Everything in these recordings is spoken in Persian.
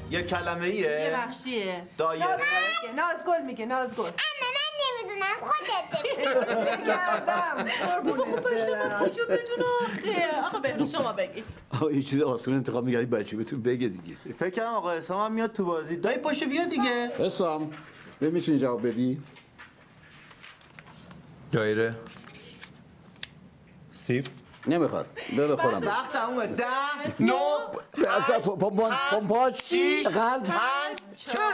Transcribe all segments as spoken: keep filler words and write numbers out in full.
یه کلمه ایه؟ یه بخشیه. دایره. نازگل میگه نازگل. اما من نمیدونم خودت بگردم. بابا خب باشه من کجا بدون آخه. آقا بهروز شما بگی. آقا یه چیز آسون انتخاب میگردی بچه بهتون بگه دیگه. فکر کنم آقا حسام هم میاد تو بازی. دایی پاشو بیا دیگه. حسام به میتونی جواب بدی؟ دایره. سیب. نمیخواد. بده خودم. وقت تمومه. ده نو اصلا پمپاش شیش قلب پنج چهار.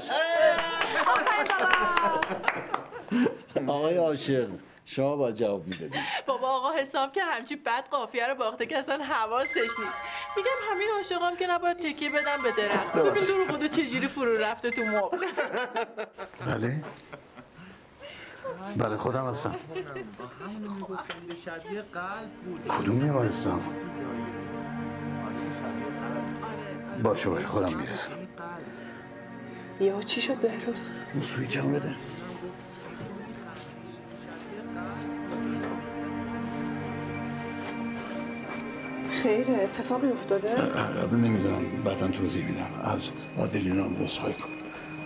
آقای عاشق شما باید جواب میدادی. بابا آقا حسام که همچی بد قافیه رو باخته که اصلا حواسش نیست. میگم همه عاشقام که نباید تکیه بدم به درخت. ببین دور خودو چجوری فرو رفته تو مبل. بله بله خودم هستم. شبیه قلب بود. کدوم بیمارستان؟ باشه باشه خودم میرسم. یهو چی شد بهروز؟ اون سوی کم بده. خیره اتفاقی افتاده؟ نمیدونم بعدا توضیح میدم. از آدلینا هم عذرخواهی کن.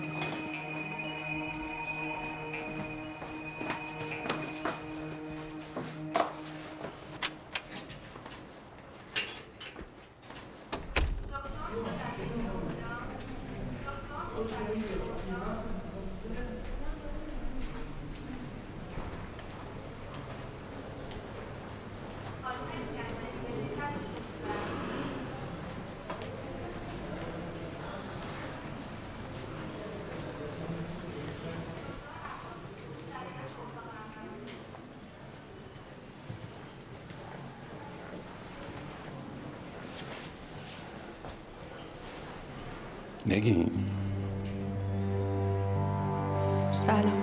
نگین سلام.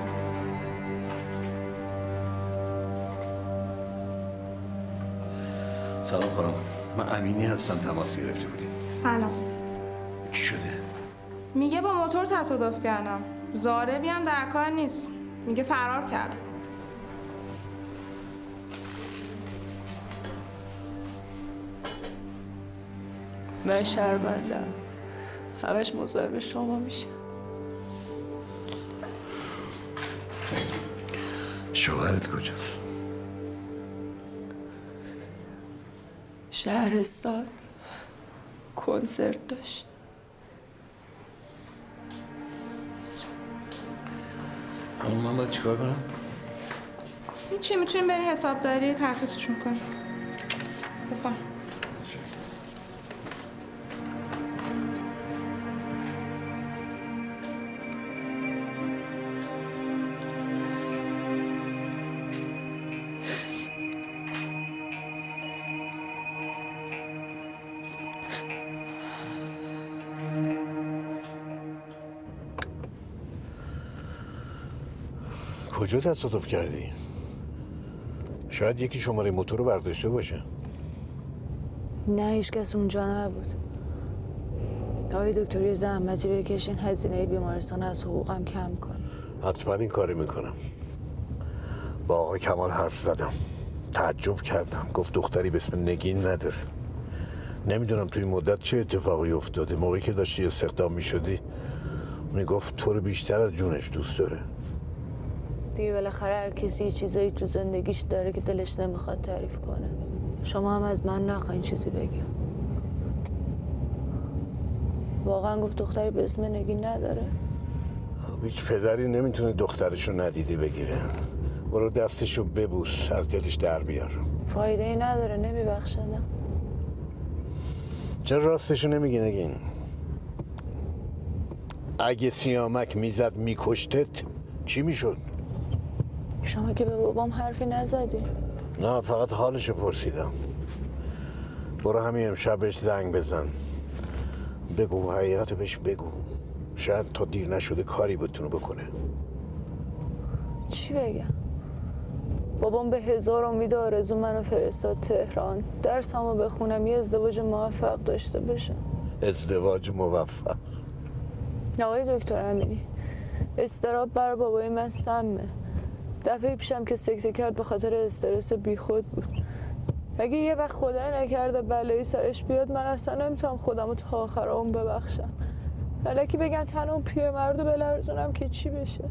سلام خانم من امینی هستم تماس گرفته بودیم. سلام. چی شده؟ میگه با موتور تصادف کردم. زاربی هم در کار نیست. میگه فرار کرد. من شرمندم. همش مزاحم شما میشه. شوهرت کجاست؟ شهرستان کنسرت داشت. من باید چیکار کنم؟ هیچی میتونیم بریم حسابداری ترخیصشون کنیم. بفرم. کجا تصادف کردی؟ شاید یکی شماره موتور رو برداشته باشه. نه هیچ کس اونجا نبود. آقای دکتر یه زحمتی بکشین هزینه بیمارستان از حقوقم کم کن. حتما این کاری میکنم. با آقای کمال حرف زدم. تعجب کردم. گفت دختری به اسم نگین نداره. نمیدونم توی مدت چه اتفاقی افتاده. موقعی که داشتی استخدام میشدی میگفت تو رو بیشتر از جونش دوست داره. دیگه بالاخره هر کسی یه چیزایی تو زندگیش داره که دلش نمیخواد تعریف کنه. شما هم از من نخواین چیزی بگم. واقعا گفت دختری به اسم نگین نداره؟ هیچ پدری نمیتونه دخترشو ندیده بگیره. برو دستشو ببوس از دلش در بیار. فایده ای نداره نمیبخشنم. چرا راستشو نمیگی نگین؟ اگه سیامک میزد میکشتت چی میشد؟ شما که به بابام حرفی نزدی. نه فقط حالشو پرسیدم. برو همین امشب بهش زنگ بزن بگو حقیقتو بهش بگو. شاید تا دیر نشده کاری بتونه بکنه. چی بگم؟ بابام به هزار امید آرزو منو فرستاد تهران. درسمو بخونم یه ازدواج موفق داشته باشم. ازدواج موفق؟ آقای دکتر امینی استراب برای بابای من سمه. دفعه پیشم که سکته کرد به خاطر استرس بیخود بود. اگه یه وقت خدای نکرده بلایی سرش بیاد من اصلا نمیتونم خودم رو تا آخر عمر ببخشم. الکی بگم تن اون پیرمردو بلرزونم که چی بشه.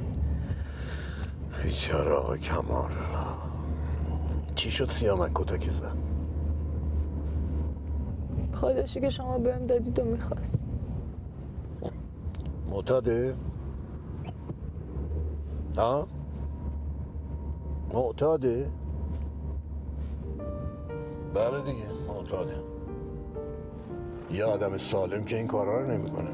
بیچاره آقا کمال. چی شد سیامک کتک زد؟ پاداشی که شما بهم دادید و میخواست. معتاده؟ ها؟ معتاده؟ بله دیگه معتاده. یه آدم سالم که این کارا رو نمیکنه.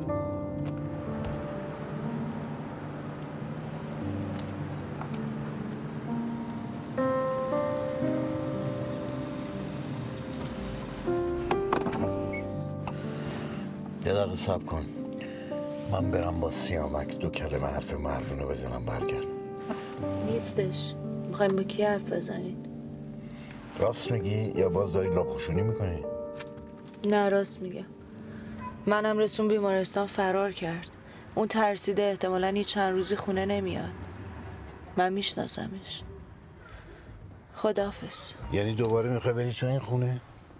یه دقیقه صبر کن. من برم با سیامک دو کلمه حرف مردون رو بزنم برگرد. نیستش. میخوایم با کی حرف بزنید؟ راست میگی یا باز داری لاپوشونی میکنی؟ نه راست میگم. منم رسون بیمارستان فرار کرد. اون ترسیده احتمالاً یه چند روزی خونه نمیاد. من میشناسمش. خداحافظ. یعنی دوباره میخوای بری تو این خونه؟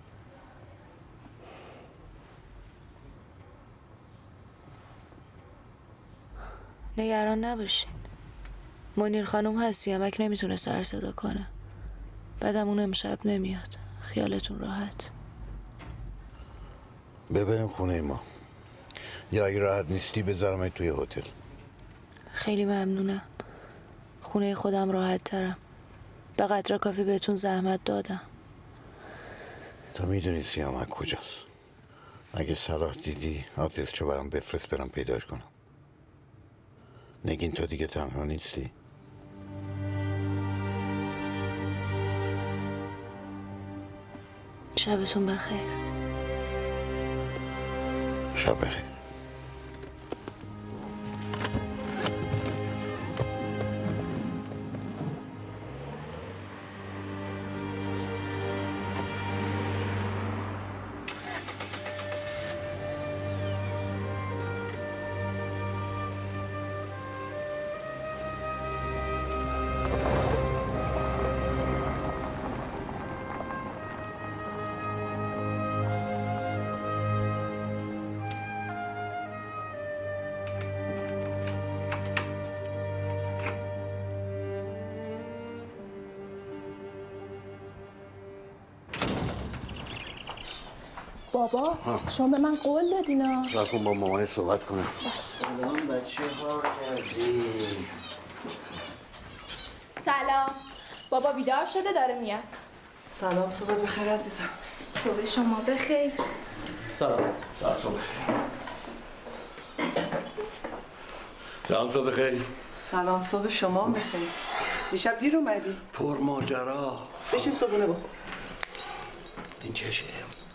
نگران نباشین. منیر خانم هست، سیامک نمیتونه سر صدا کنه. بعدم اون امشب نمیاد. خیالتون راحت. ببریم خونه ما. یا اگه راحت نیستی بذارم توی هتل. خیلی ممنونم. خونه خودم راحت ترم. به قدر کافی بهتون زحمت دادم. تو میدونی سیامک کجاست؟ اگه صلاح دیدی آدرسشو برام بفرست برام پیداش کنم. نگین تو دیگه تنها نیستی؟ شبتون بخیر. شب بخیر. بابا شما به من قول دادینا. صبر کن با مامان صحبت کنم. سلام بچه ها کردی. سلام. بابا بیدار شده داره میاد. سلام، صبحت بخیر عزیزم. صبح شما بخیر. سلام. سلام صبح بخیر. سلام صبح بخیر. سلام، صبح شما بخیر. دیشب دیر اومدی؟ پر ماجرا. بشین صبحونه بخور. این چشه؟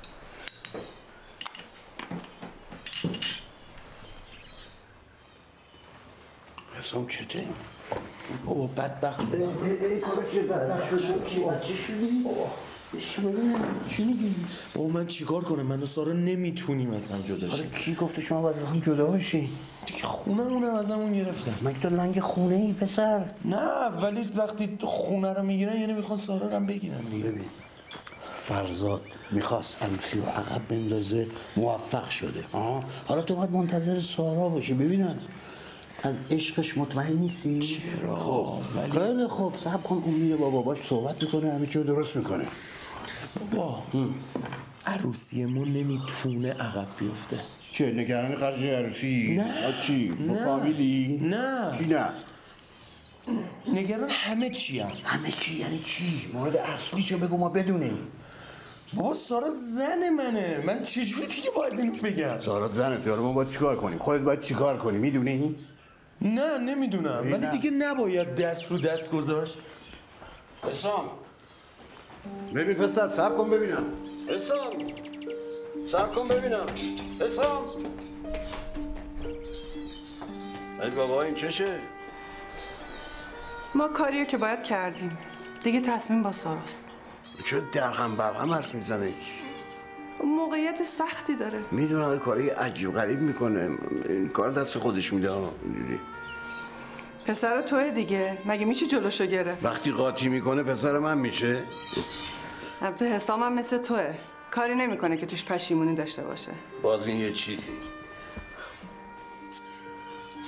حسام چته؟ بابا بدبخت شدم. ای کارا چه بدبخت شدم؟ چی بچه شدی؟ بشی ببینم چی میگی؟ بابا من چیکار کنم؟ من و سارا نمیتونیم از هم جدا شیم. آره کی گفته شما باید از هم جدا باشی؟ دیگه خونمونم از همون گرفتن. مگه تو لنگ خونه ای پسر؟ نه ولی وقتی خونه رو میگیرن یعنی میخوان سارا رو هم بگیرن دیگه. ببین فرزاد میخواست انفی رو عقب بندازه، موفق شده. آه. حالا تو باید منتظر سارا باشی ببینم از عشقش مطمئن نیستی؟ چرا؟ خب ولی... خیلی خوب صبر کن، اون میره با باباش صحبت میکنه، همه چی رو درست میکنه. بابا عروسیمون نمیتونه عقب بیفته. چه نگران خرج عروسی؟ نه چی؟ با نه. فامیلی؟ نه چی نه؟ نگران همه چی هم. همه چی یعنی چی؟ مورد اصلیشو بگو ما بدونیم. بابا سارا زن منه، من چجوری دیگه باید اینو بگم؟ سارا زنت، حالا ما باید چیکار کنیم؟ خودت باید چیکار کنی میدونی؟ نه نمیدونم ولی نه. دیگه نباید دست رو دست گذاشت. حسام ببین پسر صبر کن ببینم. حسام صبر کن ببینم. حسام ای بابا این چشه؟ ما کاریو که باید کردیم. دیگه تصمیم با ساراست. چه در هم بر هم حرف میزنه؟ موقعیت سختی داره. میدونم این کاری عجیب غریب میکنه، این کار دست خودش میده. پسر توی دیگه، مگه میشه جلوشو گرفت؟ وقتی قاطی میکنه پسر من میشه. البته حسام هم مثل توه، کاری نمیکنه که توش پشیمونی داشته باشه. باز این یه چیزی.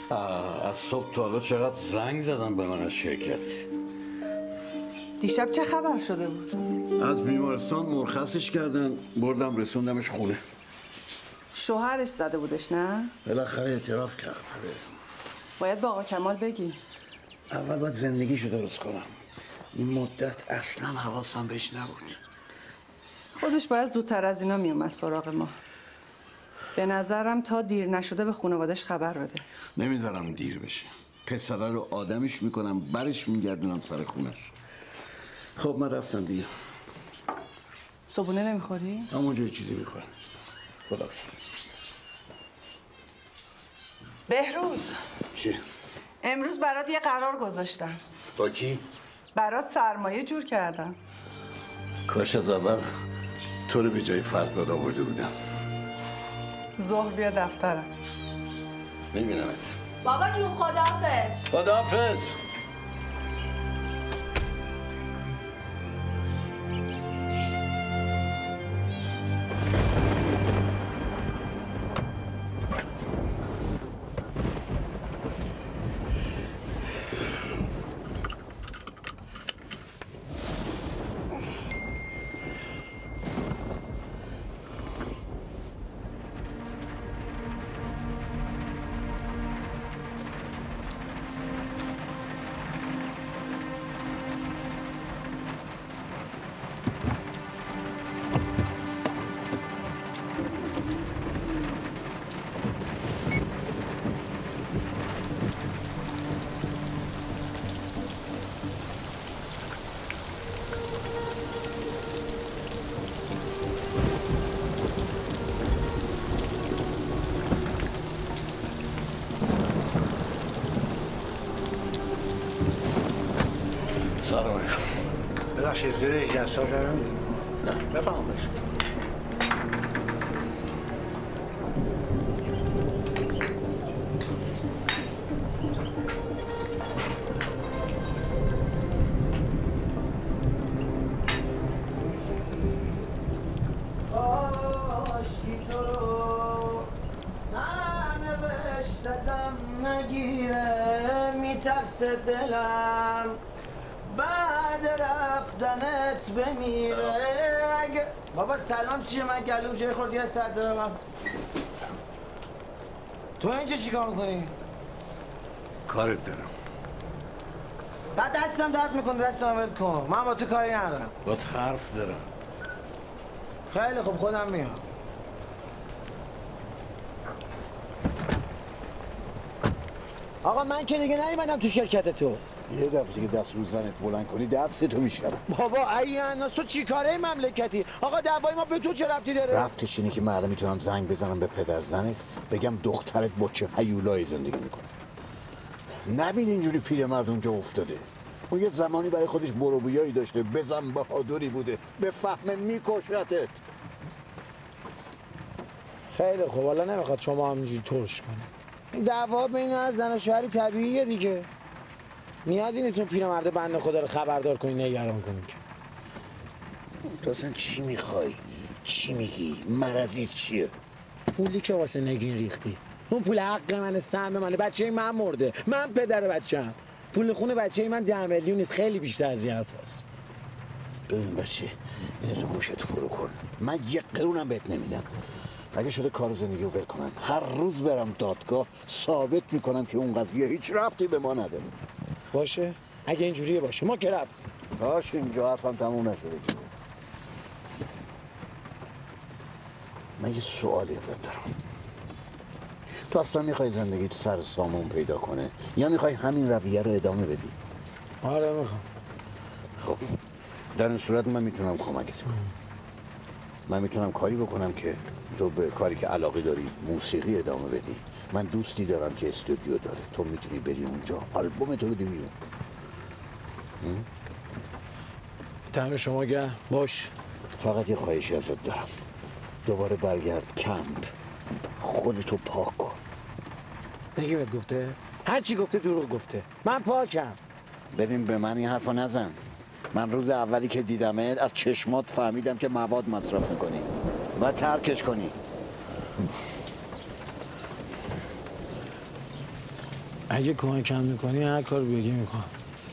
از صبح تا حالا چقدر زنگ زدم به من از شرکت. دیشب چه خبر شده بود؟ از بیمارستان مرخصش کردن، بردم رسوندمش خونه. شوهرش زده بودش نه؟ بالاخره اعتراف کرد. باید با آقا کمال بگی. اول باید زندگیشو درست کنم. این مدت اصلا حواسم بهش نبود. خودش باید زودتر از اینا میومد سراغ ما. به نظرم تا دیر نشده به خانوادش خبر بده. نمیذارم دیر بشه. پسره رو آدمش میکنم، برش میگردونم سر خونش. خب من رفتم دیگه. صبحونه نمیخوری؟ همونجا یه چیزی میخورم. خدا. بهروز. چی؟ امروز برات یه قرار گذاشتم. با کی؟ برات سرمایه جور کردم. کاش از اول تو رو به جای فرزاد آورده بودم. ظهر بیا دفترم. میبینمت. بابا جون خداحافظ. خداحافظ. سلام علیکم. ببخشید زیر اجازه رو نمیدونم. نه بفهم بشه. دلم بعد رفتنت بمیره. اگه بابا سلام چیه؟ من گلوم جای خوردی از سر دارم. تو اینجا چیکار میکنی؟ کارت دارم. بعد دستم درد میکنه، دستم ول کن. من با تو کاری ندارم. با حرف دارم. خیلی خوب خودم میام. آقا من که دیگه نیومدم تو شرکت تو. یه دفعه که دست رو زنت بلند کنی دست تو میشکنم. بابا ای الناس تو چی کاره مملکتی؟ آقا دعوای ما به تو چه ربطی داره؟ ربطش اینه که من میتونم زنگ بزنم به پدر زنت بگم دخترت با چه هیولایی زندگی میکنه. نبین اینجوری پیرمرد اونجا افتاده. اون یه زمانی برای خودش بروبیایی داشته، بزن بهادری بوده، به فهم میکشتت. خیلی خوب، حالا نمیخواد شما همینجوری ترش کنی. این دعوا بین هر زن و شوهری طبیعیه دیگه. نیازی نیست اون پیرمرد بنده خدا رو خبردار کنی، نگران کنی. تو اصلا چی میخوای؟ چی میگی؟ مرضیت چیه؟ پولی که واسه نگین ریختی، اون پول حق منه، سهم منه. بچه من مرده، من پدر بچه‌ام. پول خونه بچه من ده میلیون نیست، خیلی بیشتر از این حرفاست. ببین بچه، اینو تو گوشت فرو کن. من یه قرونم بهت نمیدم. اگه شده کار و زندگی رو ول کنم، هر روز برم دادگاه ثابت میکنم که اون قضیه هیچ ربطی به ما نداره. باشه، اگه اینجوریه باشه، ما که رفتیم. باشه، اینجا حرفم تموم نشده. من یه سوالی ازت دارم. تو اصلا میخوای زندگیت سر سامون پیدا کنه یا میخوای همین رویه رو ادامه بدی؟ آره میخوام. خب در این صورت من میتونم کمکت کنم. من میتونم کاری بکنم که تو به کاری که علاقه داری موسیقی ادامه بدی. من دوستی دارم که استودیو داره، تو میتونی بری اونجا آلبوم تو بدی بیرون. دم شما گرم. باش. فقط یه خواهشی ازت دارم، دوباره برگرد کمپ، خودتو پاک کن. نگی بهت گفته؟ هر چی گفته دروغ گفته. من پاکم. ببین به من این حرفو نزن. من روز اولی که دیدمت از چشمات فهمیدم که مواد مصرف میکنی و ترکش کنی. اگه کمکم میکنی هر کار بگی میکنم.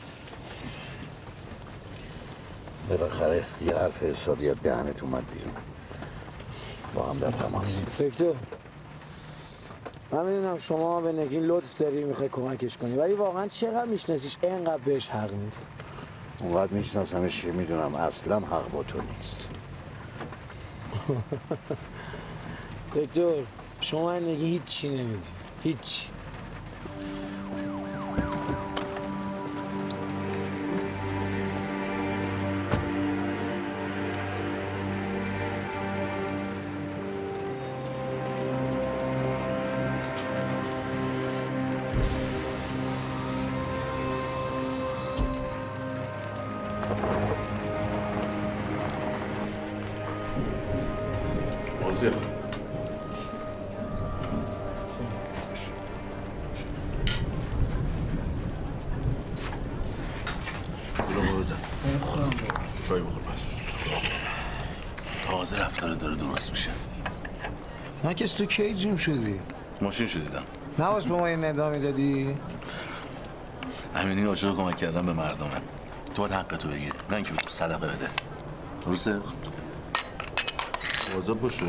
بالاخره یه حرف حسابی از دهنت اومد بیرون. با هم در تماس. دکتر من میدونم شما به نگین لطف داری میخوای کمکش کنی، ولی واقعا چقدر میشناسیش اینقدر بهش حق میدی؟ اونقدر میشناسمش که میدونم اصلا حق با تو نیست. دکتر شما نگی هیچ چی نمیدی، هیچ. بازی برو بزن چای بخور بس. تازه رفتار داره درست میشه. نکس تو کی جیم شدی؟ ماشین شدیدم. نباش به ما یه ندامی دادی؟ همینی عاشق کمک کردم به مردمه. تو باید حقتو بگیری، نه اینکه به تو صدقه بده. درسته؟ واظب باشو.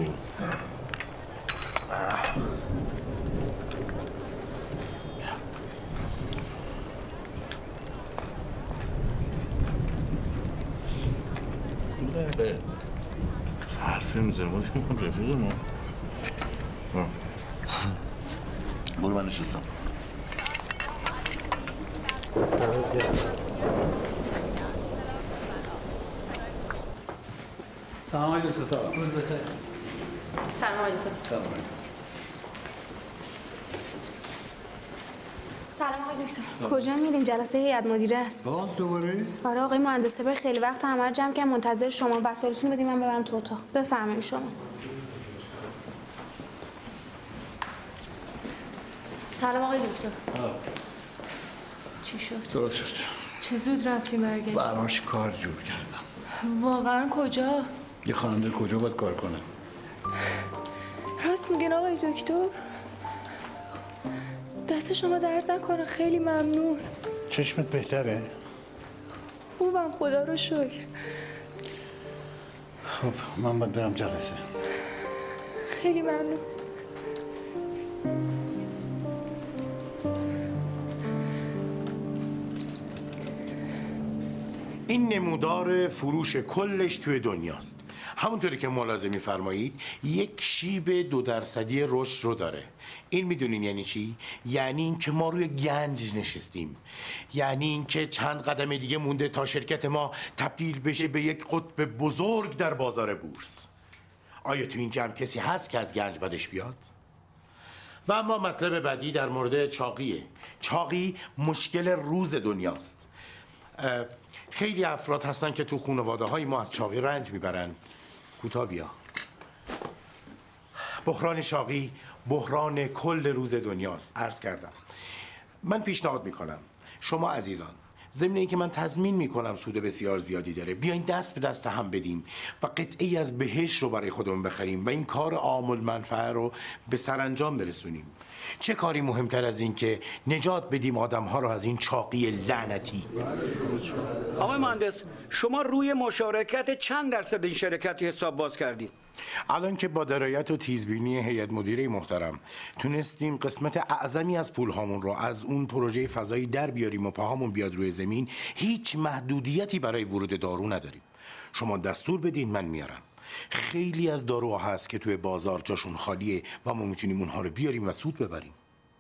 حرفی میزنم ما بگیم رفیق ما. برو من نشستم. سلام علیکم دکتر صاحب. روز بخیر. سلام علیکم. سلام علیکم. سلام آقای دکتر. کجا میرین؟ جلسه هیئت مدیره است. باز دوباره؟ آره آقای مهندس صبح خیلی وقت همه رو جمع کردم منتظر شما. وسایلتون بدید من ببرم تو اتاق. بفرمایید شما. سلام آقای دکتر. چی شد؟ درست شد. چه زود رفتی برگشت؟ براش کار جور کردم. واقعا کجا؟ یه خاننده کجا باید کار کنه؟ راست میگن آقای دکتر؟ دست شما درد نکنه، خیلی ممنون. چشمت بهتره؟ خوبم خدا رو شکر. خب من باید برم جلسه. خیلی ممنون. این نمودار فروش کلش توی دنیاست. همونطوری که ملاحظه می‌فرمایید یک شیب دو درصدی رشد رو داره. این میدونین یعنی چی؟ یعنی اینکه ما روی گنج نشستیم. یعنی اینکه چند قدم دیگه مونده تا شرکت ما تبدیل بشه به یک قطب بزرگ در بازار بورس. آیا تو این جمع کسی هست که از گنج بدش بیاد؟ و اما مطلب بعدی در مورد چاقیه. چاقی مشکل روز دنیاست. خیلی افراد هستن که تو خانواده های ما از چاقی رنج میبرن. کوتاه بیا. بحران چاقی بحران کل روز دنیاست. عرض کردم. من پیشنهاد میکنم شما عزیزان، ضمن اینکه من تضمین میکنم سود بسیار زیادی داره، بیاین دست به دست هم بدیم و قطعی از بهشت رو برای خودمون بخریم و این کار عام المنفعه رو به سرانجام برسونیم. چه کاری مهمتر از این که نجات بدیم آدم‌ها رو از این چاقی لعنتی؟ آقای مهندس شما روی مشارکت چند درصد این شرکتی حساب باز کردید؟ الان که با درایت و تیزبینی هیئت مدیره محترم تونستیم قسمت اعظمی از پولهامون رو از اون پروژه فضایی در بیاریم و پاهامون بیاد روی زمین، هیچ محدودیتی برای ورود دارو نداریم. شما دستور بدین من میارم. خیلی از داروها هست که توی بازار جاشون خالیه و ما میتونیم اونها رو بیاریم و سود ببریم.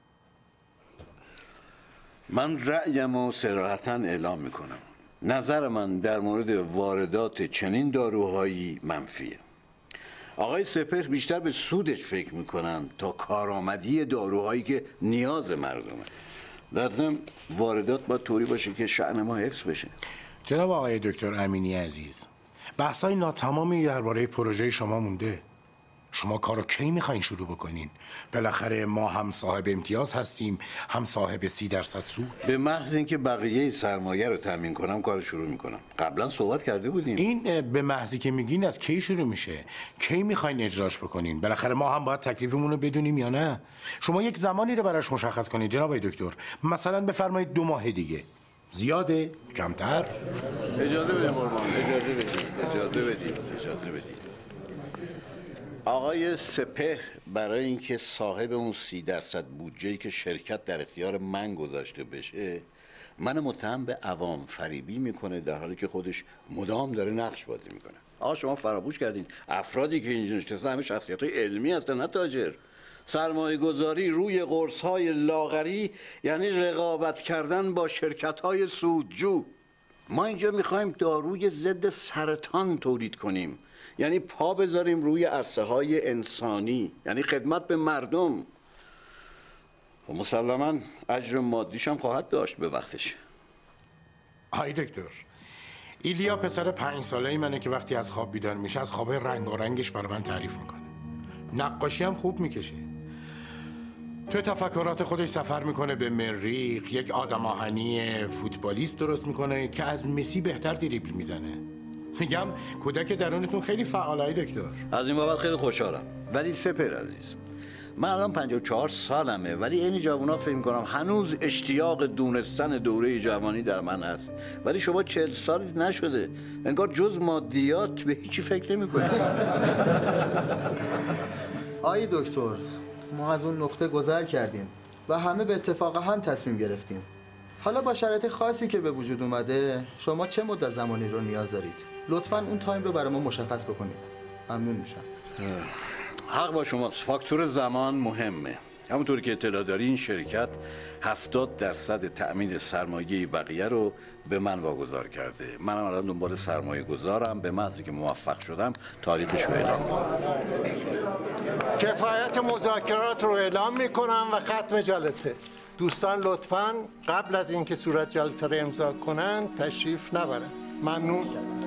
من رأیم رو صراحتاً اعلام میکنم. نظر من در مورد واردات چنین داروهایی منفیه. آقای سپهر بیشتر به سودش فکر میکنن تا کارآمدی داروهایی که نیاز مردمه. در ضمن واردات باید طوری باشه که شأن ما حفظ بشه. جناب آقای دکتر امینی عزیز، بحث‌های ناتمامی درباره پروژه شما مونده. شما کارو کی میخواین شروع بکنین؟ بالاخره ما هم صاحب امتیاز هستیم، هم صاحب سی درصد سود. به محض اینکه بقیه سرمایه رو تامین کنم کار شروع میکنم. قبلا صحبت کرده بودیم. این به محضی که میگین از کی شروع میشه؟ کی میخواین اجراش بکنین؟ بالاخره ما هم باید تکلیفمون رو بدونیم یا نه؟ شما یک زمانی رو براش مشخص کنید جناب آقای دکتر. مثلا بفرمایید دو ماه دیگه. زیاده؟ کمتر؟ اجازه بدید قربان، اجازه بدید، اجازه بدید، اجازه بدید. آقای سپهر برای اینکه صاحب اون سی درصد بودجه‌ای که شرکت در اختیار من گذاشته بشه، من متهم به عوام فریبی میکنه، در حالی که خودش مدام داره نقش بازی میکنه. آقا شما فراموش کردین افرادی که اینجا نشستن همه شخصیت‌های علمی هستن، نه تاجر. سرمایه گذاری روی قرص‌های لاغری یعنی رقابت کردن با شرکت‌های سودجو. ما اینجا میخوایم داروی ضد سرطان تولید کنیم، یعنی پا بذاریم روی عرصه های انسانی، یعنی خدمت به مردم. و مسلما اجر مادیش هم خواهد داشت به وقتش. آی دکتر، ایلیا پسر پنج ساله ای منه که وقتی از خواب بیدار میشه از خواب رنگارنگش برای من تعریف میکنه. نقاشی هم خوب میکشه. تو تفکرات خودش سفر میکنه به مریخ، یک آدم آهنی فوتبالیست درست میکنه که از مسی بهتر دریبل میزنه. میگم کودک درونتون خیلی فعالای دکتر. از این بابت خیلی خوشحالم. ولی سپهر عزیز، من الان پنجاه و چهار سالمه، ولی این جوونا فکر میکنم هنوز اشتیاق دونستن دوره جوانی در من هست. ولی شما چهل سالت نشده، انگار جز مادیات به هیچی فکر نمیکنید. آی دکتر، ما از اون نقطه گذر کردیم و همه به اتفاق هم تصمیم گرفتیم. حالا با شرایط خاصی که به وجود اومده، شما چه مدت زمانی رو نیاز دارید؟ لطفاً اون تایم رو برای ما مشخص بکنید. ممنون میشم. حق با شماست. فاکتور زمان مهمه. همونطور که اطلاع داری این شرکت هفتاد درصد تأمین سرمایه بقیه رو به من واگذار کرده. منم الان دنبال سرمایه گذارم. به محضی که موفق شدم تاریخش رو اعلام میکنم. کفایت مذاکرات رو اعلام میکنم و ختم جلسه. دوستان لطفاً قبل از اینکه صورت جلسه رو امضا کنن تشریف نبرن. ممنون.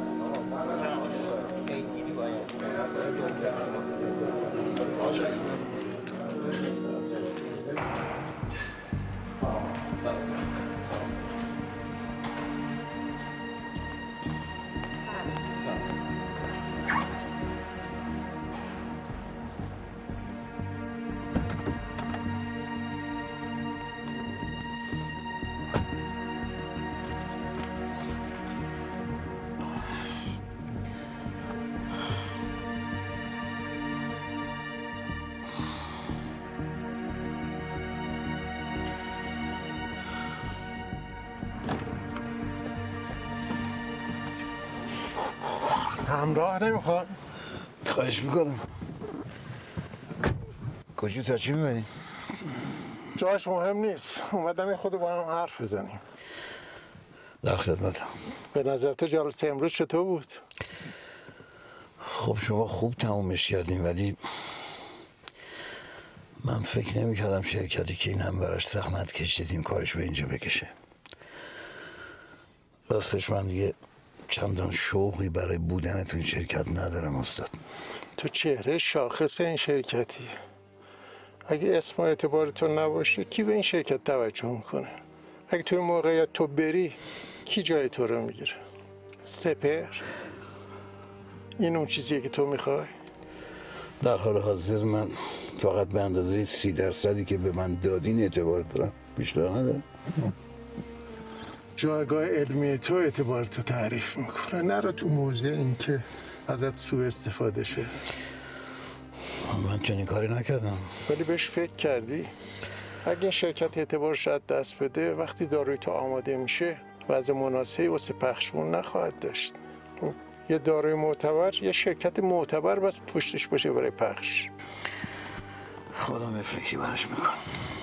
همراه نمیخواد؟ خواهش میکنم. کجا تا چی میبریم؟ جاش مهم نیست. اومدم این خود با هم حرف بزنیم. در خدمتم. به نظر تو جلسه امروز چطور بود؟ خب شما خوب تمومش کردین، ولی من فکر نمی کردم شرکتی که این هم براش زحمت کشیدیم کارش به اینجا بکشه. راستش من دیگه چندان شوقی برای بودن تو این شرکت ندارم استاد. تو چهره شاخص این شرکتی. اگه اسم و اعتبار تو نباشه کی به این شرکت توجه میکنه؟ اگه توی موقعیت تو بری کی جای تو رو میگیره؟ سپهر؟ این اون چیزیه که تو میخوای؟ در حال حاضر من فقط به اندازه سی درصدی که به من دادین اعتبار دارم، بیشتر ندارم. جایگاه علمی تو اعتبار تو تعریف میکنه، نرو تو موضع این که ازت سوء استفاده شه. من چنین کاری نکردم. ولی بهش فکر کردی؟ اگه این شرکت اعتبارش از دست بده، وقتی داروی تو آماده میشه وضع مناسبی واسه پخشمون نخواهد داشت. خب یه داروی معتبر، یه شرکت معتبر بس پشتش باشه برای پخش. خودم یه فکری براش میکنم.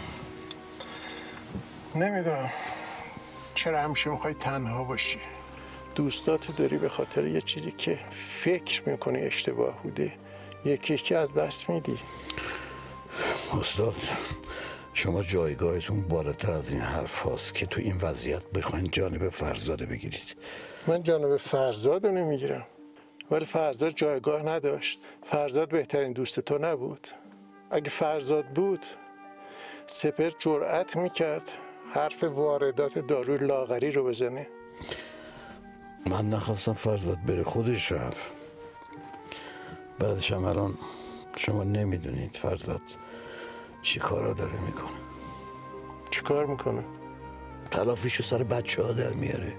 نمیدونم چرا همیشه میخوای تنها باشی؟ دوستاتو داری به خاطر یه چیزی که فکر میکنی اشتباه بوده یکی یکی از دست میدی. استاد شما جایگاهتون بالاتر از این حرف هاست که تو این وضعیت بخواین جانب فرزاده بگیرید. من جانب فرزاد رو نمیگیرم. ولی فرزاد جایگاه نداشت. فرزاد بهترین دوست تو نبود. اگه فرزاد بود سپر جرأت میکرد حرف واردات داروی لاغری رو بزنه. من نخواستم فرزاد بره، خودش رفت. بعدش هم الان شما نمیدونید فرزاد چی کارا داره میکنه. چی کار میکنه؟ تلافیشو سر بچه ها در میاره.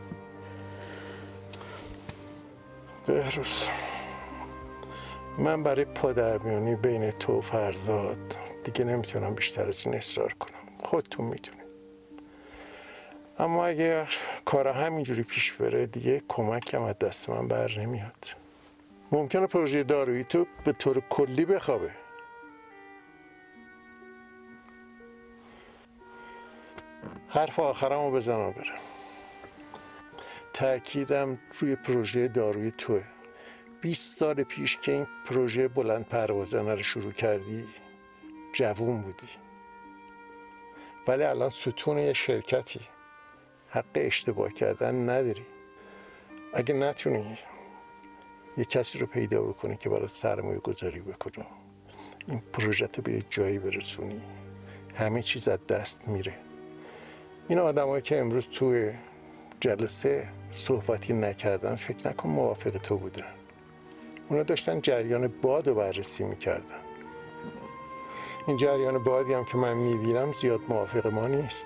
بهروز، من برای پادرمیانی بین تو و فرزاد دیگه نمیتونم بیشتر از این اصرار کنم. خودتون میدونید. اما اگر کارا همینجوری پیش بره دیگه کمکم از دست من بر نمیاد. ممکنه پروژه دارویی تو به طور کلی بخوابه. حرف آخرمو بزنم و برم. تأکیدم روی پروژه دارویی توه. بیست سال پیش که این پروژه بلند پروازانه رو شروع کردی جوون بودی، ولی الان ستون یه شرکتی، حق اشتباه کردن نداری. اگه نتونی یه کسی رو پیدا بکنی که برات سرمایه گذاری بکنه، این پروژه رو به یه جایی برسونی، همه چیز از دست میره. این آدمایی که امروز توی جلسه صحبتی نکردن فکر نکن موافق تو بودن. اونا داشتن جریان باد رو بررسی میکردن. این جریان بادی هم که من میبینم زیاد موافق ما نیست.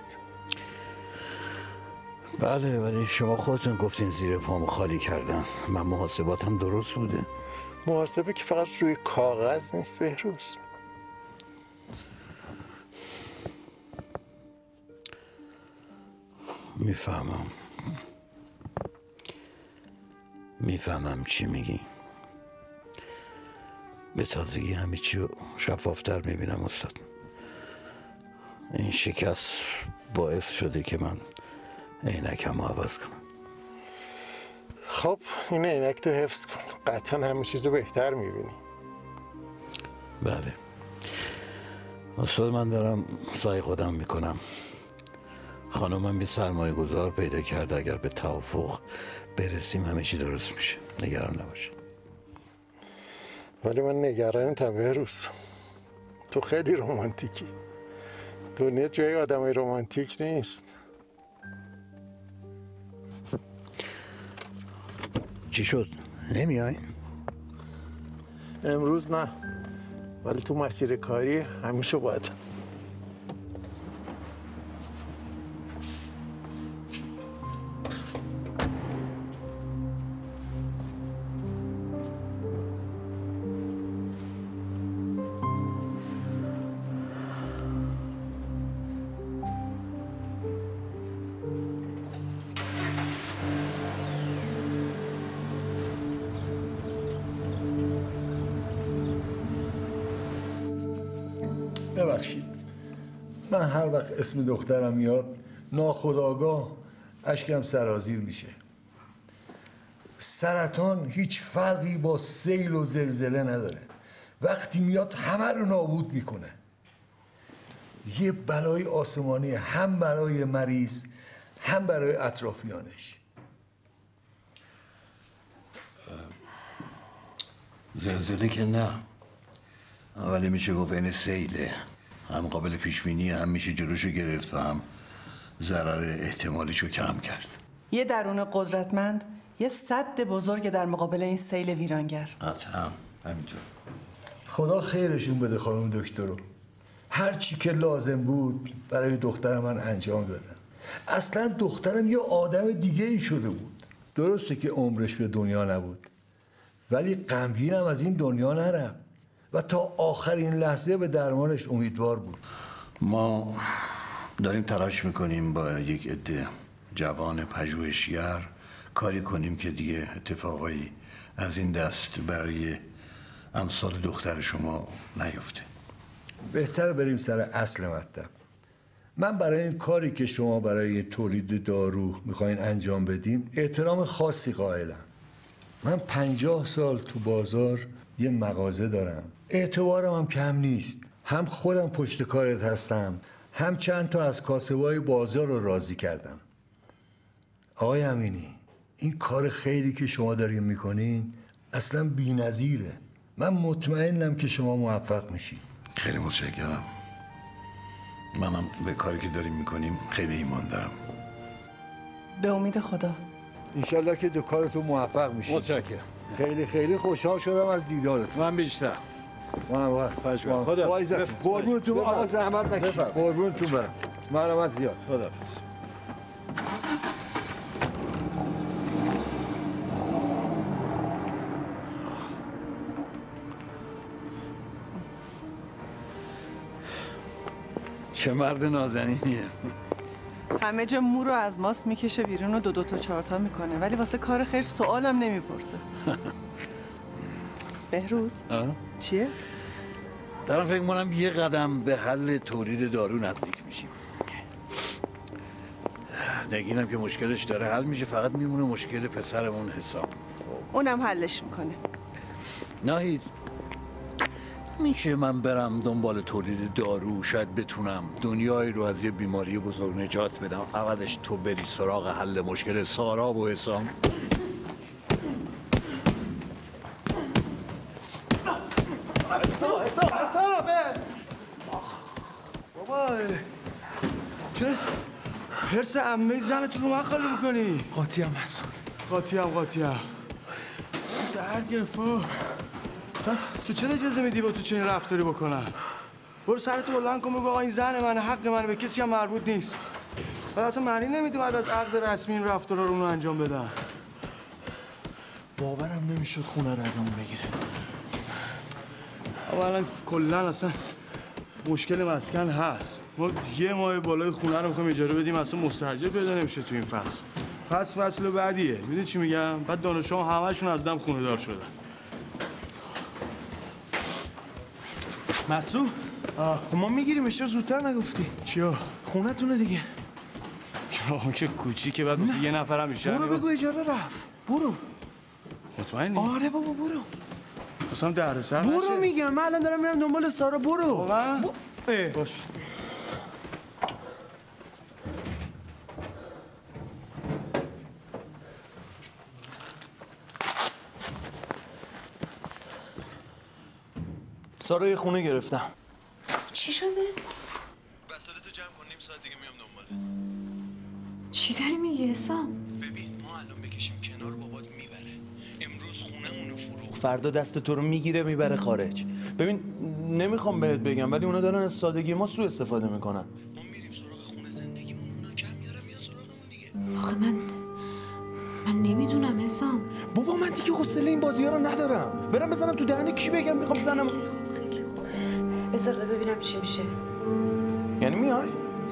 بله، ولی شما خودتون گفتین زیر پامو خالی کردن. من محاسباتم درست بوده. محاسبه که فقط روی کاغذ نیست بهروز. میفهمم میفهمم چی میگی. به تازگی همه چی رو شفافتر میبینم استاد. این شکست باعث شده که من عینکم رو عوض کنم. خب این عینک تو حفظ کن، قطعا همه چیز رو بهتر میبینی. بله استاد، من دارم سعی خودم میکنم. خانمم بی سرمایه گذار پیدا کرده، اگر به توافق برسیم همه چی درست میشه، نگران نباشه. ولی من نگرانتم بهروز. تو خیلی رمانتیکی. دنیا جای آدمای رمانتیک نیست. چی شد؟ نمیای؟ امروز نه، ولی تو مسیر کاری همیشه باید. ببخشید، من هر وقت اسم دخترم میاد ناخودآگاه اشکم سرازیر میشه. سرطان هیچ فرقی با سیل و زلزله نداره. وقتی میاد همه رو نابود میکنه. یه بلای آسمانی، هم برای مریض هم برای اطرافیانش. زلزله که نه، ولی میشه گفت این سیله. هم قابل پیش بینی، هم میشه جلوشو گرفت و هم ضرر احتمالیشو کم کرد. یه درون قدرتمند، یه سد بزرگ در مقابل این سیل ویرانگر. قطعا همینطور. خدا خیرشون بده خانم دکتر رو. هر چی که لازم بود برای دختر من انجام دادن. اصلا دخترم یه آدم دیگه ای شده بود. درسته که عمرش به دنیا نبود، ولی غمگینم از این دنیا نرفت و تا آخرین لحظه به درمانش امیدوار بود. ما داریم تلاش میکنیم با یک عده جوان پژوهشگر کاری کنیم که دیگه اتفاقایی از این دست برای امثال دختر شما نیفته. بهتر بریم سر اصل مطلب. من برای این کاری که شما برای تولید دارو میخواین انجام بدیم احترام خاصی قائلم. من پنجاه سال تو بازار یه مغازه دارم، اعتبارم هم کم نیست. هم خودم پشت کارت هستم، هم چند تا از کاسبای بازار رو راضی کردم. آقای امینی، این کار خیلی که شما دارین میکنین اصلا بی‌نظیره. من مطمئنم که شما موفق میشید. خیلی متشکرم. منم به کاری که داریم میکنیم خیلی ایمان دارم. به امید خدا. انشالله که دو کارتون موفق میشید. متشکرم. خیلی خیلی خوشحال شدم از دیدارتون. من بیشتر. من خدا خدا قربونتون آقا زحمت نکشید. قربونتون برم. مرحمت زیاد. خدا. چه مرد نازنینیه. همه جا مو رو از ماست میکشه بیرون و دو دو تا چهار تا میکنه، ولی واسه کار خیر سوالم نمیپرسه. بهروز چیه؟ دارم فکر کنم یه قدم به حل تولید دارو نزدیک میشیم. نگینم که مشکلش داره حل میشه، فقط میمونه مشکل پسرمون حسام. اونم حلش میکنه. ناهید میشه من برم دنبال تولید دارو، شاید بتونم دنیایی رو از یه بیماری بزرگ نجات بدم، عوضش تو بری سراغ حل مشکل سارا و حسام. حساب حساب بابا چرا حرس عمه زنتون رو من خالی میکنی؟ قاطی هم مسئول قاطی هم قاطی هم درد گرفا اصلا تو چرا اجازه میدی با تو چنین رفتاری بکنن؟ برو سرتو بلند کن بگو آقا این زن منه، حق منه، به کسی هم مربوط نیست. بعد اصلا معنی نمیده بعد از عقد رسمی این رفتارا رو اونو انجام بدن. باورم نمیشد خونه رو ازمون بگیره. اولا کلا اصلا مشکل مسکن هست. ما یه ماه بالای خونه رو میخوایم اجاره بدیم، اصلا مستاجر پیدا نمیشه تو این فصل. فصل فصل بعدیه. میدونی چی میگم؟ بعد دانشجوها همه‌شون از دم خونه دار شدن. مسعود خب ما میگیریم، چرا زودتر نگفتی؟ چیا؟ خونه تونه دیگه. آه که کوچیکه، بعد واسه یه نفرم میشه. برو بگو اجاره رفت. برو. مطمئنی؟ آره بابا برو. اصلا دردسر نشه. برو میگم، من الان دارم میرم دنبال سارا. برو. واقعا؟ ب... باش. سارا یه خونه گرفتم. چی شده؟ وسایلتو جمع کن، نیم ساعت دیگه میام دنبالت. چی داری میگی حسام؟ ببین ما الان بکشیم کنار بابات میبره. امروز خونمونو فروخت، فردا دست تو رو میگیره میبره خارج. ببین نمیخوام بهت بگم ولی اونا دارن از سادگی ما سوء استفاده میکنن. ما میریم سراغ خونه زندگیمون، اونا کم میارن میان سراغمون دیگه. آخه من من نمیدونم حسام. بابا من دیگه حوصله این بازی‌ها رو ندارم. برم بزنم تو دهن کی بگم میخوام بزنم. خیلی خوب. بذار ببینم چی میشه. یعنی میای؟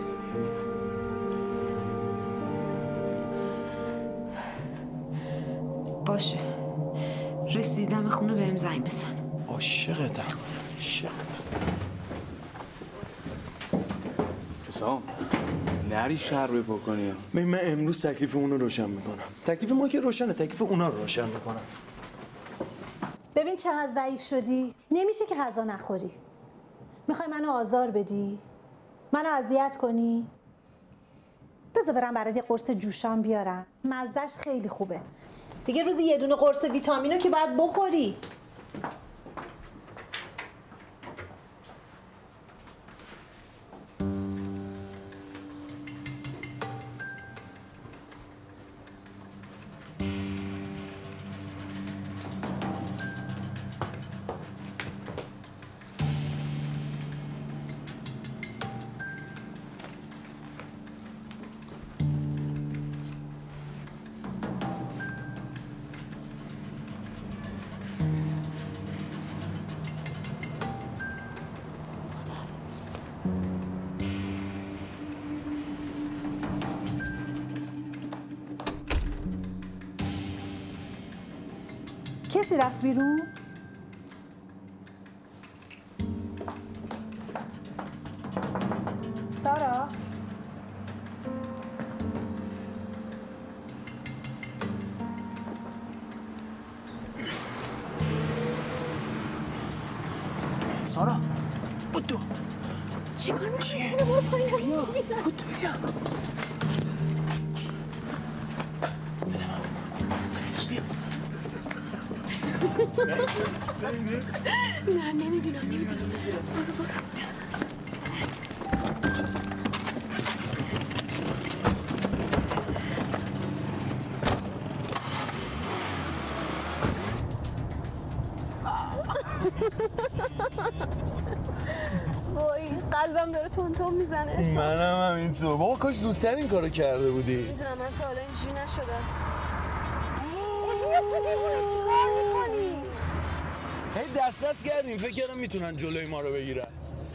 باشه. رسیدم خونه بهم زنگ بزن. عاشقتم. حسام نری شر بکنی. من من امروز تکلیف اونو روشن میکنم. تکلیف ما که روشنه، تکلیف اونا رو روشن میکنم. ببین چقدر ضعیف شدی. نمیشه که غذا نخوری. میخوای منو آزار بدی؟ منو اذیت کنی؟ بذار برم برات یه قرص جوشان بیارم. مزدش خیلی خوبه. دیگه روزی یه دونه قرص ویتامینو که باید بخوری. کسی رفت بیرون؟ سارا؟ سارا بودو چی کار میکنی؟ برو پایین. بیا بودو بیا. نه نمیدونم نمیدونم برو برو وای قلبم داره تون تون میزنه. منم همینطور. بابا کاش زودتر این کارو کرده بودی. میدونم من تا حالا اینجوری نشدم. بیا تو دیوونه چیکار میکنی؟ هی دست دست کردیم فکر کردم میتونن جلوی ما رو بگیرن.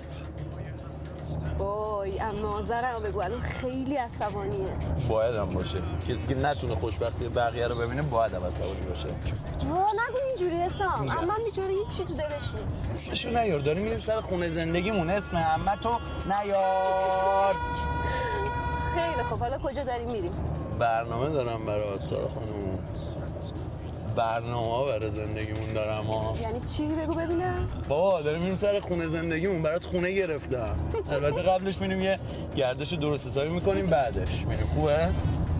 وای اما آذرم رو بگو الان خیلی عصبانیه. باید هم باشه. کسی که نتونه خوشبختی بقیه رو ببینه باید هم عصبانی باشه. وا نگو اینجوری حسام. اما بیچاره هیچ چی تو دلش نیست. اسمشو نیار. داریم میریم سر خونه زندگیمون. اسم عمتو نیار. خیلی خب حالا کجا داریم میریم؟ برنامه دارم برای سارا خانم. برنامه ها برای زندگیمون دارم ها. یعنی چی بگو ببینم؟ بابا داریم میریم سر خونه زندگیمون. برات خونه گرفتم. البته قبلش میریم یه گردش درست حسابی میکنیم بعدش میریم. خوبه؟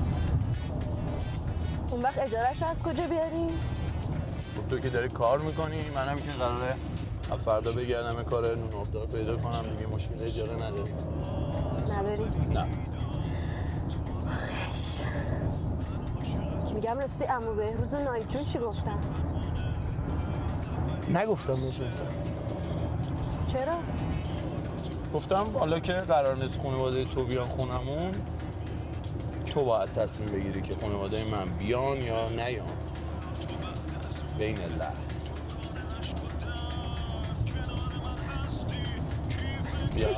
اون وقت اجارهش از کجا بیاریم؟ تو که داری کار میکنی منم که قراره فردا بگردم کار نون آبدار پیدا کنم دیگه مشکل اجاره نداریم. نداری؟ نه. میگم راستی عمو بهروز و نایب جون چی گفتن؟ نگفتم بهش اصلا. چرا؟ گفتم حالا که قرار نیست خانواده تو بیان خونمون تو باید تصمیم بگیری که خانواده من بیان یا نیان. بین الله. بیان.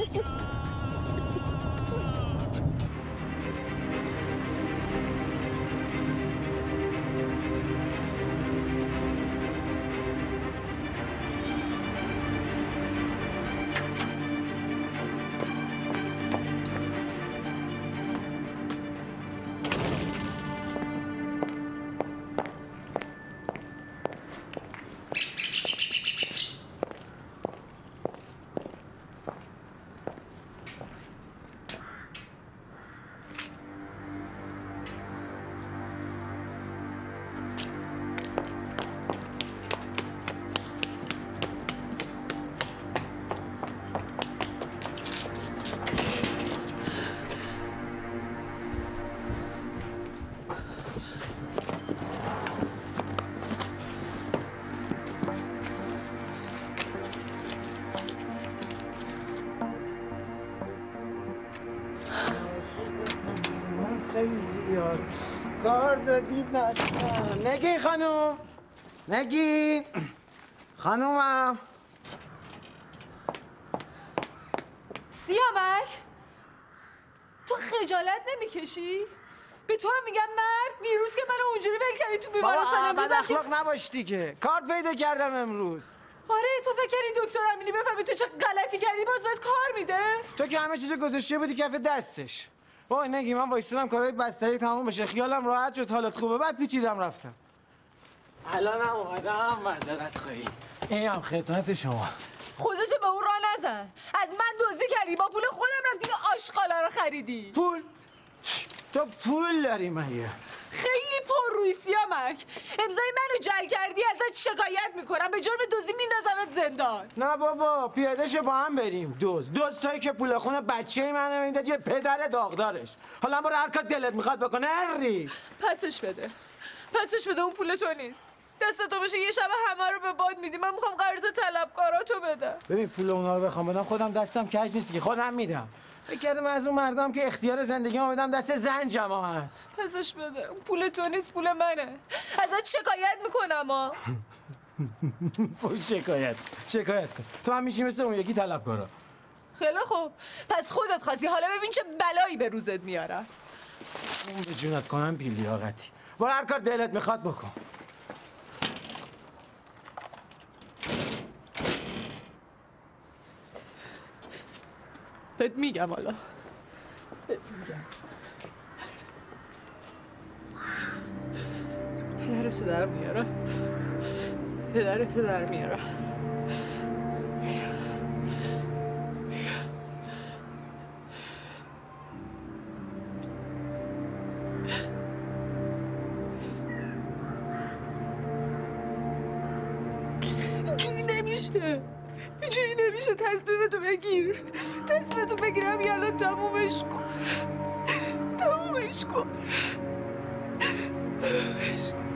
خیلی زیاد کار دادید نستم. نگین خانوم نگین خانومم سیامک تو خجالت نمیکشی؟ به تو هم میگم مرد دیروز که منو اونجوری ول کردی تو بیمارستان امروز بد اخلاق نباشتی که کار پیدا کردم امروز. آره تو فکر کردی دکتر امینی بفهمی تو چه غلطی کردی باز بهت کار میده؟ تو که همه چیزو گذاشته بودی کف دستش. وای نگی من وایسادم کارهای بستری تموم بشه خیالم راحت شد حالت خوبه بعد پیچیدم رفتم. الانم اومدم معذرت خواهی. اینم خدمت شما. خودتو به اون راه نزن. از من دزدی کردی با پول خودم رفتی آشغالا رو خریدی. پول؟ تو پول داری مگه؟ خیلی پر روی سیامک. امضای منو جل کردی ازت شکایت میکنم به جرم دزدی میندازمت زندان. نه بابا پیاده شو با هم بریم. دوز دوز تایی که پول خونه بچه منو میداد یه پدر داغدارش. حالا برو هر کار دلت میخواد بکنه هری. پسش بده. پسش بده اون پول تو نیست. دست تو بشه یه شب همه رو به باد میدی. من میخوام قرض طلبکاراتو بدم. ببین پول اونا رو بخوام بدم خودم دستم کج نیست که خودم میدم. فکر کردم از اون مردم که اختیار زندگی ما بدم دست زن جماعت. پسش بده. اون پول تو نیست پول منه. ازت شکایت میکنم ها. شکایت شکایت کن. تو هم میشی مثل اون یکی طلبکارا. خیلی خوب. پس خودت خواستی حالا ببین چه بلایی به روزت میارم. اون به جونت کنم بی لیاقتی. برو هر کار دلت میخواد بکن. بهت میگم حالا. بهت میگم. پدرتو در میارم. پدرتو در میارم. نمیشه اینجوری نمیشه. تصمیمتو بگیر، تصمیمتو بگیرم یالا تمومش کن، تمومش کن، تمومش کن.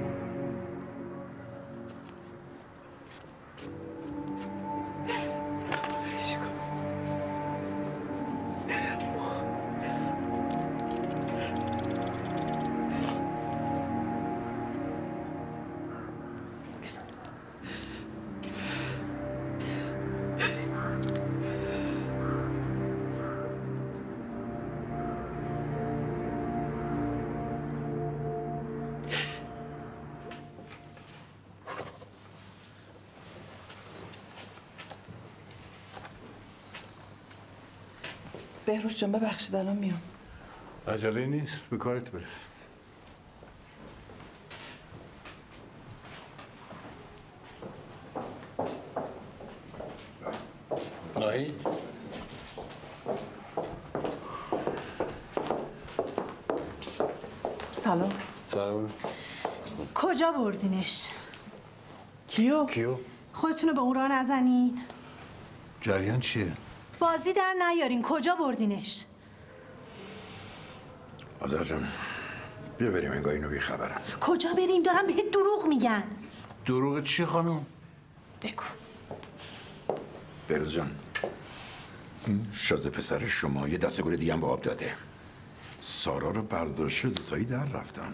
بهروز جان ببخشید الان میام. عجله نیست، به کارت برس. ناهید سلام. سلام. کجا بردینش؟ کیو؟ کیو؟ خودتونو به اون راه نزنین. جریان چیه؟ بازی در نیارین. کجا بردینش؟ آذر جان بیا بریم انگار اینو بیخبرم. کجا بریم؟ دارم بهت دروغ میگن. دروغ چی خانم؟ بگو. بهروز جان شازده پسر شما یه دسته گل دیگه هم به آب داده. سارا رو برداشته دوتایی در رفتن.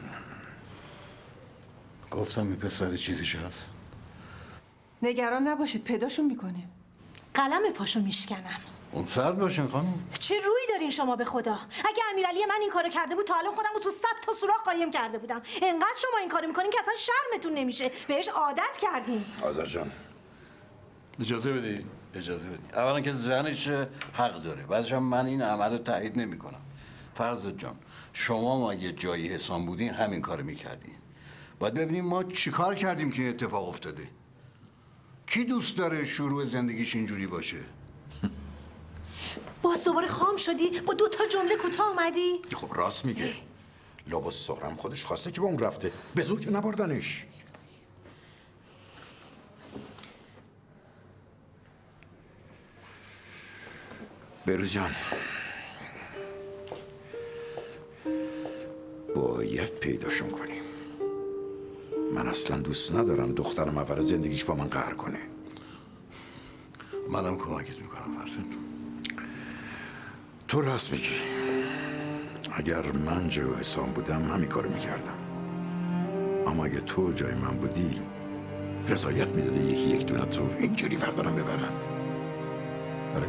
گفتم این پسر چیزیش هست. نگران نباشید پیداشون میکنیم. قلم پاشو میشکنم. اون سرد باشین خانم. چه روی دارین شما به خدا؟ اگه امیرعلی من این کارو کرده بود تا الان خودم رو تو صد تا سوراخ قایم کرده بودم. انقدر شما این کارو میکنین که اصلا شرمتون نمیشه. بهش عادت کردین. آذر جان اجازه بدید، اجازه بدید. اولا که زنش حق داره، بعدش هم من این عمل رو تایید نمی‌کنم. فرزاد جان، شما ما اگه جایی حسام بودین همین کارو می‌کردین. باید ببینیم ما چیکار کردیم که اتفاق افتاده. کی دوست داره شروع زندگیش اینجوری باشه؟ باز دوباره خام شدی؟ با دو تا جمله کوتاه اومدی؟ خب راست میگه. لاباس سارم خودش خواسته که با اون رفته. به زور که نبردنش. بهروز جان باید پیداشون کنیم. من اصلا دوست ندارم دخترم اول زندگیش با من قهر کنه. منم کمکت میکنم فرزاد. تو راست میگی. اگر من جای حسام بودم همین کارو میکردم. اما اگه تو جای من بودی رضایت میدادی یکی یک دونه تو اینجوری بردارم ببرم. آره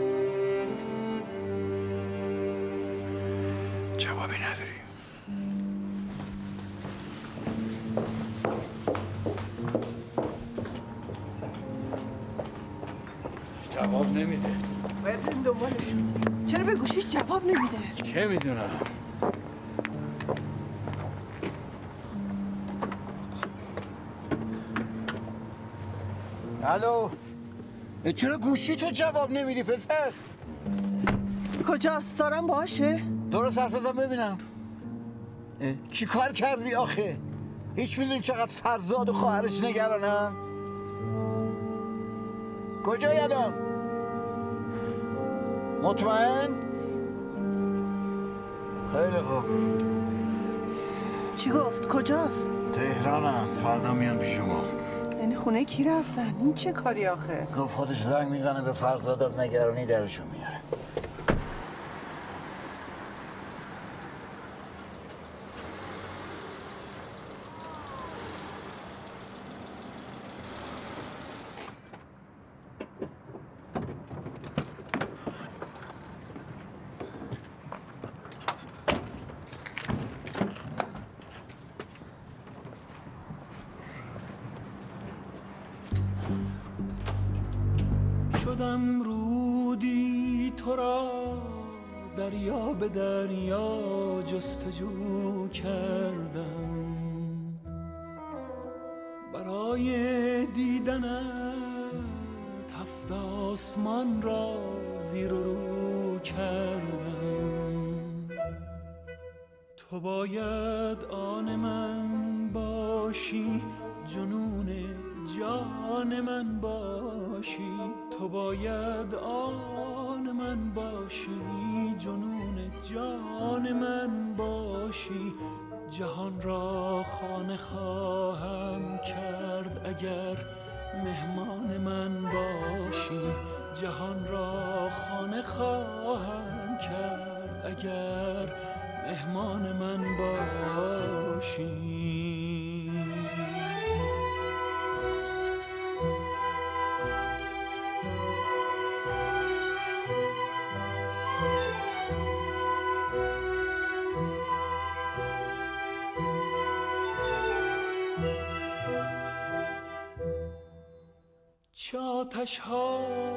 جوابی نداری. جواب نمیده. باید بریم دنبالش. چرا به گوشیش جواب نمیده؟ چه میدونم. الو، چرا گوشی تو جواب نمیدی پسر؟ کجاست؟ سارم باشه؟ درست حرف بزن ببینم. چی کار کردی آخه؟ هیچ میدونی چقدر فرزاد و خواهرش نگرانن؟ کجایی الان؟ مطمئن؟ خیلی خوب. چی گفت؟ کجاست؟ تهرانن، فردا میان پیش ما. یعنی خونه کی رفتن؟ این چه کاری آخه؟ گفت خودش زنگ میزنه به فرزاد از نگرانی درشون میاره. شدم رودی تو را دریا به دریا جستجو کردم برای دیدنت هفت آسمان را زیر و رو کردم. تو باید آن من باشی جنون جان من باشی، تو باید آن من باشی، جنون جان من باشی. جهان را خانه خواهم کرد اگر مهمان من باشی، جهان را خانه خواهم کرد اگر مهمان من باشی. چه آتش ها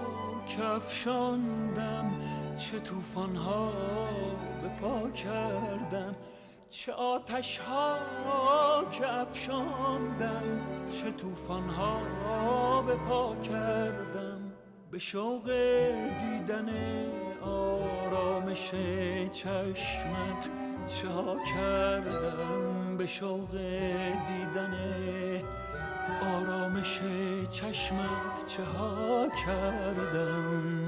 کفشاندم، چه توفان ها به پا کردم، چه آتش ها کفشاندم، چه توفان ها به پا کردم. به شوق دیدن آرامش چشمت چه ها کردم، به شوق دیدن آرامش چشمت چه ها کردم.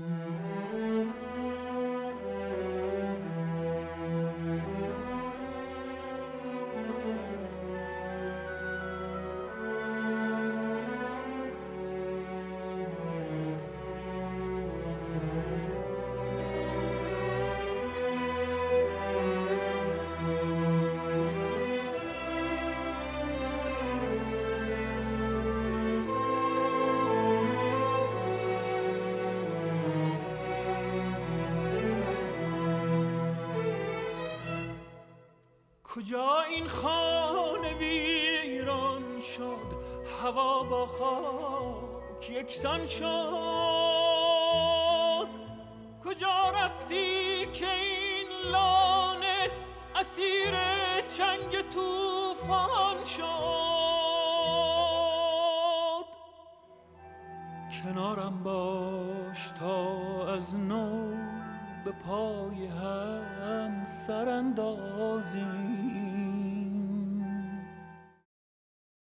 کجا این خانه ویران شد، هوا با خاک یکسان شد. کجا رفتی که این لانه اسیر چنگ طوفان شد؟ کنارم باش تا از نو به پای هم سر اندازیم،